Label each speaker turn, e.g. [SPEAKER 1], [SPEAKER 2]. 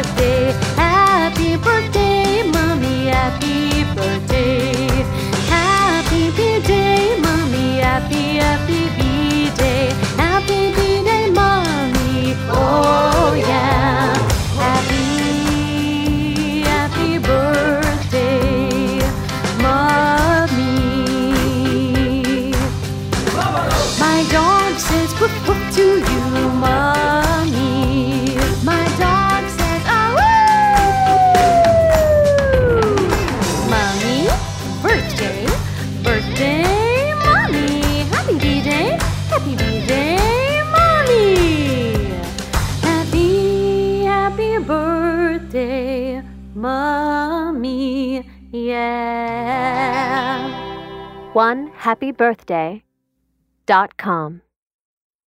[SPEAKER 1] birthday. Happy birthday, Mommy, happy birthday. Happy B-Day, Mommy, happy B-Day. Happy B-Day, Mommy, oh yeah. Happy birthday, Mommy. My dog says woof woof to you, Mommy. My dog says oh woo! Mommy, birthday, birthday, Mommy. Happy B-Day, Mommy. Happy birthday, Mommy, yeah.
[SPEAKER 2] OneHappyBirthday.com